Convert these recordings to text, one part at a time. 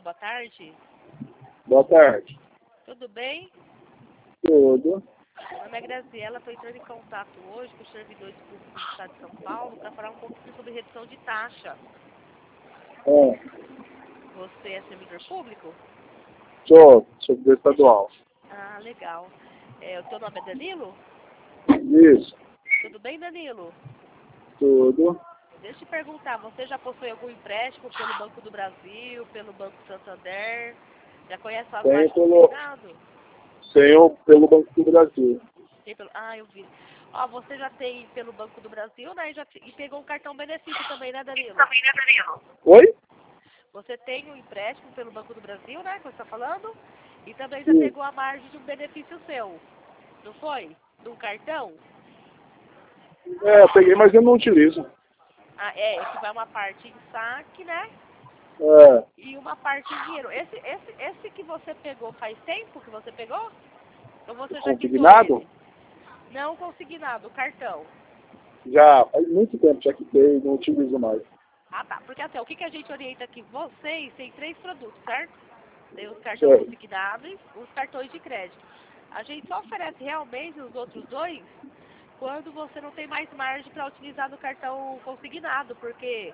boa tarde. Boa tarde. Tudo bem? Tudo. Meu nome é Graziela, estou entrando em contato hoje com os servidores públicos do Estado de São Paulo para falar um pouquinho sobre redução de taxa. É, Você é servidor público? sou servidor estadual. Ah, legal. O teu nome é Danilo? Isso. Tudo bem, Danilo? Tudo. Deixa eu te perguntar, você já possui algum empréstimo pelo Banco do Brasil, pelo Banco Santander? Já conhece as Tenho margens consignado? pelo Banco do Brasil. Ah, eu vi. Ó, você já tem pelo Banco do Brasil, né? E pegou um cartão benefício também, né, Danilo? Oi? Você tem um empréstimo pelo Banco do Brasil, né? Que você está falando? E também já Sim. pegou a margem de um benefício seu, não foi? De um cartão? É, eu peguei, mas eu não utilizo. Ah, é que vai uma parte em saque, né? É, E uma parte em dinheiro. Esse que você pegou faz tempo que você pegou? Ou você já quitou consignado? ele? Não consignado, o cartão. Já faz muito tempo já quitei, não utilizo mais. Ah, tá. Porque assim, o que a gente orienta aqui? Vocês têm 3 produtos, certo? Tem os cartões Certo. consignáveis, os cartões de crédito. A gente só oferece realmente os outros dois quando você não tem mais margem para utilizar no cartão consignado, porque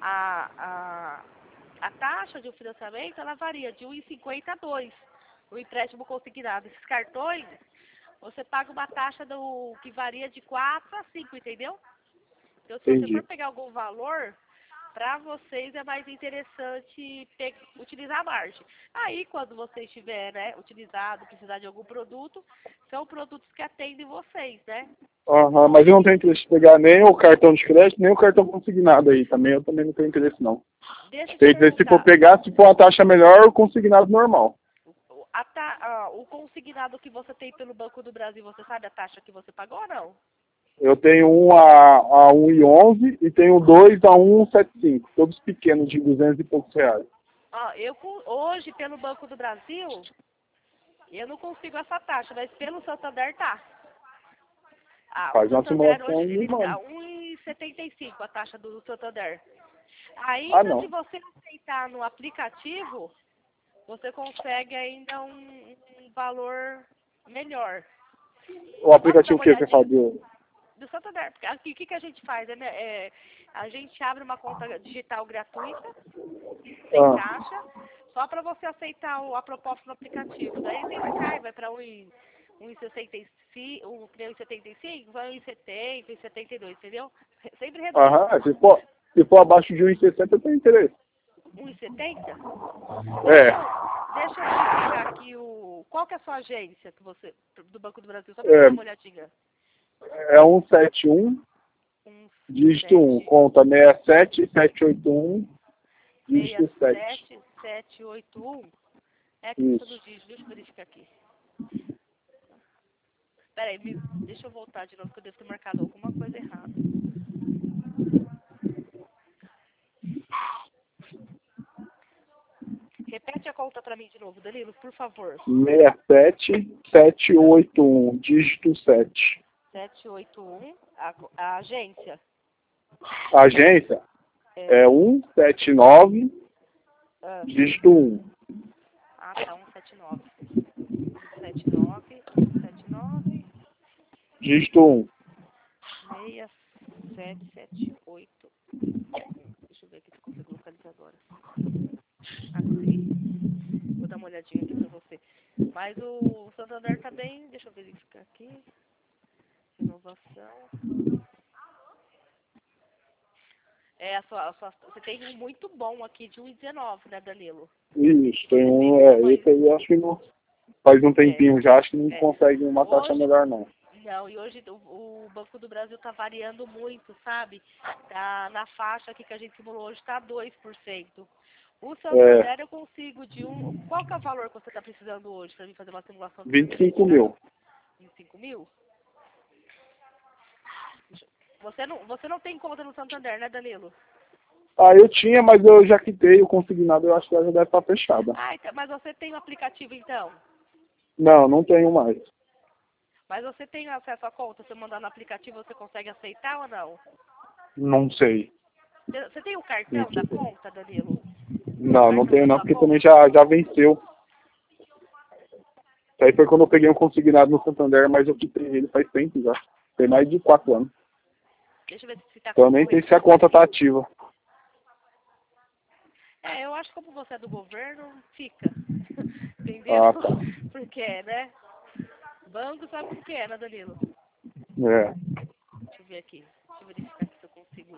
a taxa de um financiamento ela varia de 1,50 a 2, o empréstimo consignado. Esses cartões, você paga uma taxa que varia de 4 a 5, entendeu? Então, se você for Entendi. pegar algum valor, para vocês é mais interessante utilizar a margem. Aí, quando você estiver, né, utilizado, precisar de algum produto, são produtos que atendem vocês, né? Aham, mas eu não tenho interesse em pegar nem o cartão de crédito, nem o cartão consignado aí também. Eu também não tenho interesse, não. Deixa eu te Tenho interesse se for perguntar, pegar, se for uma taxa melhor, o consignado normal. o consignado que você tem pelo Banco do Brasil, você sabe a taxa que você pagou ou não? Eu tenho um a 1,11 e tenho dois a 1,75, todos pequenos, de 200 e poucos reais. Ó, hoje, pelo Banco do Brasil, eu não consigo essa taxa, mas pelo Santander tá. Ah, o Faz uma Santander simulação hoje e me ele está manda. 1,75 a taxa do Santander. Ah, Ainda se não. você aceitar no aplicativo, você consegue ainda um valor melhor. O Posso dar aplicativo uma que você fala olhadinha do... do Santander? Porque aqui o que a gente faz? A gente abre uma conta digital gratuita, sem Ah, taxa, só para você aceitar a proposta no aplicativo. Daí sempre cai, vai para 1,75, vai 1,70, 1,72, entendeu? Sempre reduz. aham, se for abaixo de 1,60 eu tenho interesse. 1,70? É, Deixa eu verificar aqui qual que é a sua agência do Banco do Brasil, só para eu dar uma olhadinha. é 171, dígito 1, 17 conta 67781, dígito 7. 67781. É a questão Isso. dos dígitos, deixa eu verificar aqui. Peraí, deixa eu voltar de novo, que eu devo ter marcado alguma coisa errada. Repete a conta para mim de novo, Danilo, por favor. 67781, dígito 7. 781, a agência. A agência é 179, Ah, dígito 1. tá, 179. 179, 179, Dígito 1. 6778. Deixa eu ver aqui se eu consigo localizar agora. Aqui. Vou dar uma olhadinha aqui pra você. Mas o Santander tá bem. Deixa eu verificar aqui. Renovação. Você tem um muito bom aqui de 1,19, né, Danilo? Isso, tem Você tem um, esse aí eu acho que não, faz um tempinho já, acho que não consegue uma taxa Hoje, melhor não. não, e hoje o Banco do Brasil tá variando muito, sabe? Tá na faixa aqui que a gente simulou hoje, tá 2%. O Santander eu consigo de Qual que é o valor que você tá precisando hoje para mim fazer uma simulação aqui pra me 25 fechar? mil. 25 mil? Você não tem conta no Santander, né, Danilo? Ah, eu tinha, mas eu já quitei o consignado, eu acho que ela já deve estar fechada. Ah, então, mas você tem o aplicativo então? Não, não tenho mais. Mas você tem acesso à conta? Se eu mandar no aplicativo, você consegue aceitar ou não? Não sei. Você tem o cartão da conta, Danilo? Não, não tenho não, porque também já venceu. Isso aí foi quando eu peguei um consignado no Santander, mas eu quitei ele faz tempo já. Tem mais de 4 anos. Deixa eu ver se tá Então eu nem sei se a conta tá ativa. Eu acho que como você é do governo, fica. Entendeu? Ah, tá. Porque, né? Banco sabe como que é, né, Danilo? É. Deixa eu ver aqui. Deixa eu verificar aqui se eu consigo.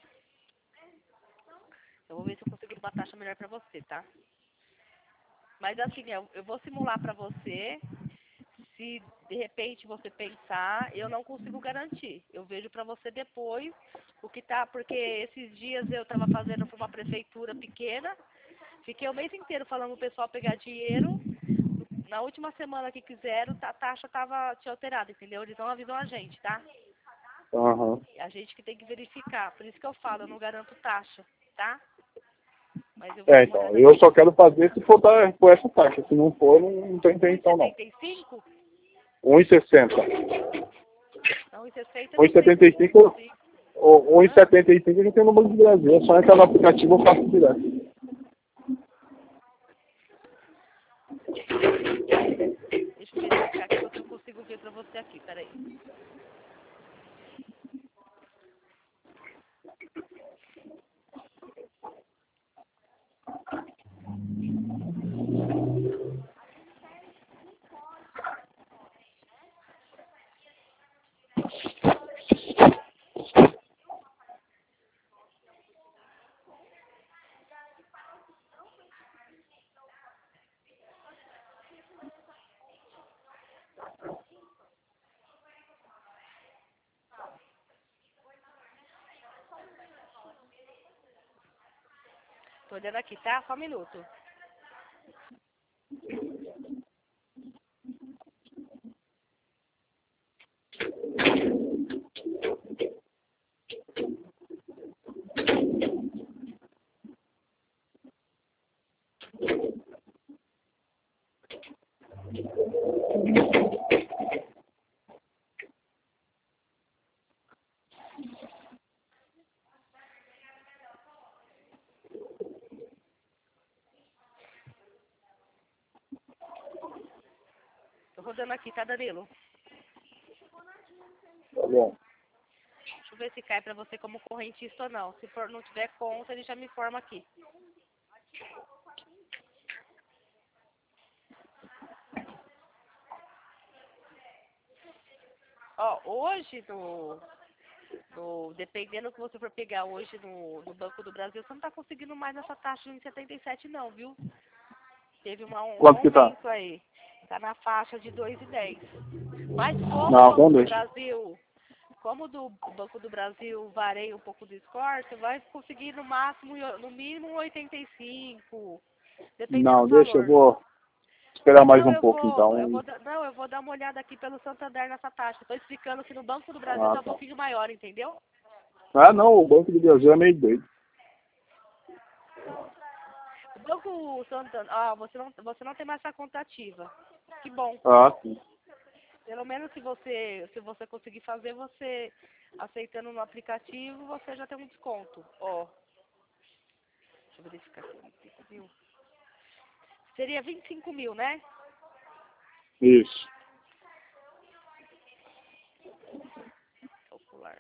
Eu vou ver se eu consigo uma taxa melhor pra você, tá? Mas assim, eu vou simular pra você. Se de repente você pensar, eu não consigo garantir. Eu vejo pra você depois o que tá, porque esses dias eu tava fazendo pra uma prefeitura pequena, fiquei o mês inteiro falando pro pessoal pegar dinheiro. Na última semana que quiseram, a taxa tinha alterado, entendeu? Eles não avisam a gente, tá? Uhum. A gente que tem que verificar. Por isso que eu falo, eu não garanto taxa, tá? Mas eu vou dar uma Então, olhada eu aqui. só quero fazer se for por essa taxa. Se não for, não tem intenção não. 1,75? 1,60. Não, 1,60 não tem. 1,75 ou 1,75 a gente tem no Banco do Brasil. É só entrar no aplicativo ou faço direto. Deixa eu verificar aqui o que eu consigo ver pra você aqui, peraí. Tô olhando aqui, tá? Só um minuto. Tô rodando aqui, tá, Danilo? Tá bom. Deixa eu ver se cai pra você como correntista ou não. Se for, não tiver conta, ele já me informa aqui. Ó, hoje dependendo do que você for pegar hoje no Banco do Brasil, você não tá conseguindo mais essa taxa de 1,77 não, viu? Teve um Quanto que tá? aumento aí. Tá na faixa de 2,10. Mas como o Não, Banco então do deixa. Brasil, o Banco do Brasil vareia um pouco do score, você vai conseguir no máximo, no mínimo 85, dependendo Não, do deixa, eu valor. vou esperar mais Então um pouco então. eu vou dar uma olhada aqui pelo Santander nessa taxa. Estou explicando que no Banco do Brasil Ah, tá um tá. pouquinho maior, entendeu? Ah, não, o Banco do Brasil é meio doido. O Banco Santander, você não tem mais essa conta ativa. Que bom. Ah, sim. Pelo menos se você conseguir fazer, você aceitando no aplicativo, você já tem um desconto. Ó, deixa eu verificar aqui, 25 mil. Seria 25 mil, né? Isso. Calcular.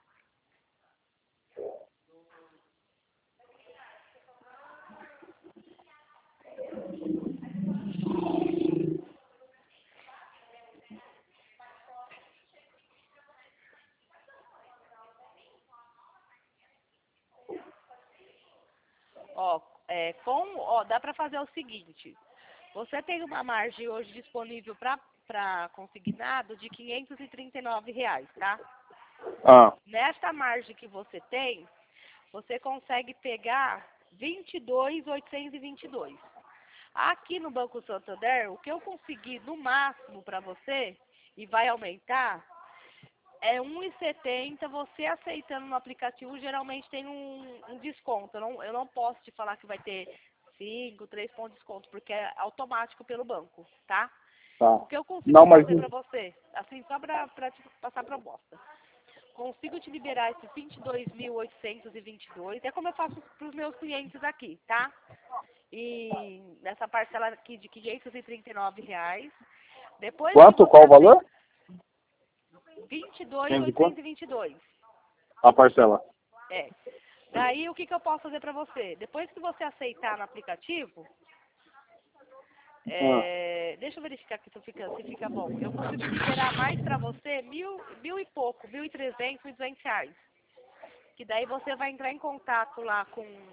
Dá para fazer o seguinte. Você tem uma margem hoje disponível para consignado de R$ 539, tá? Ah, Nesta margem que você tem, você consegue pegar 22.822. Aqui no Banco Santander, o que eu consegui no máximo para você, e vai aumentar, é 1,70. Você aceitando no aplicativo, geralmente tem um desconto. Eu não posso te falar que vai ter 5, 3 pontos de desconto, porque é automático pelo banco, tá? tá. O que eu Não, consigo mas fazer para você, assim, só para te passar a proposta. consigo te liberar esses 22.822. É como eu faço para os meus clientes aqui, tá? E nessa parcela aqui de R$ 539. Depois que Quanto? você Qual o valor? 22.822. A parcela. É. Daí o que eu posso fazer para você? Depois que você aceitar no aplicativo, deixa eu verificar aqui se fica bom. Eu consigo liberar mais para você mil e pouco, 1.300, R$ 1.200. Que daí você vai entrar em contato lá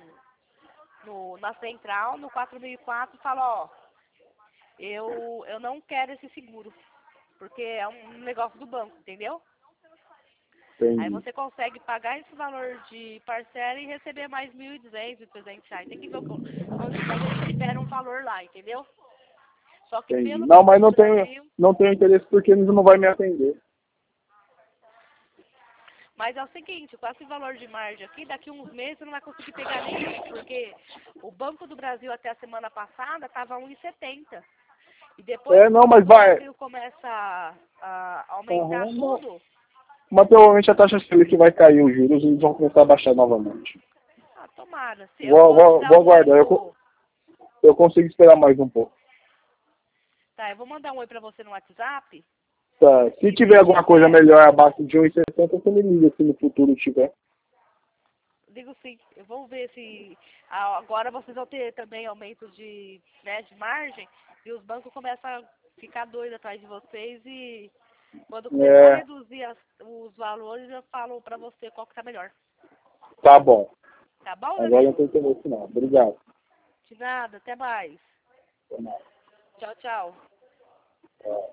na central, no 4004, e fala, ó, eu não quero esse seguro, porque é um negócio do banco, entendeu? Entendi. Aí você consegue pagar esse valor de parcela e receber mais R$ 1.200, R$ 1.300. Tem que ver quando tiver, a gente libera um valor lá, entendeu? Só que Entendi. pelo Não, Banco mas do Brasil... não tenho interesse porque eles não vai me atender. Mas é o seguinte, com esse valor de margem aqui, daqui uns meses você não vai conseguir pegar nenhum, porque o Banco do Brasil até a semana passada estava 1,70. E depois que o Não, Banco mas do vai. Brasil começa a aumentar tudo... Mas provavelmente a taxa Selic vai cair os juros e eles vão começar a baixar novamente. Ah, tomara. Se eu vou te dar Vou um oi aguardar. Eu consigo esperar mais um pouco. Tá, eu vou mandar um oi pra você no WhatsApp. Tá. Se tiver alguma coisa melhor abaixo de 1,60, você me liga se no futuro tiver. Digo sim, eu vou ver se... Agora vocês vão ter também aumentos de margem e os bancos começam a ficar doidos atrás de vocês e quando começar a reduzir os valores eu falo pra você qual que tá melhor. Tá bom. Tá bom, Agora Danilo? não tem interesse não. Obrigado. De nada, até mais. Até mais. Tchau, tchau. Tchau.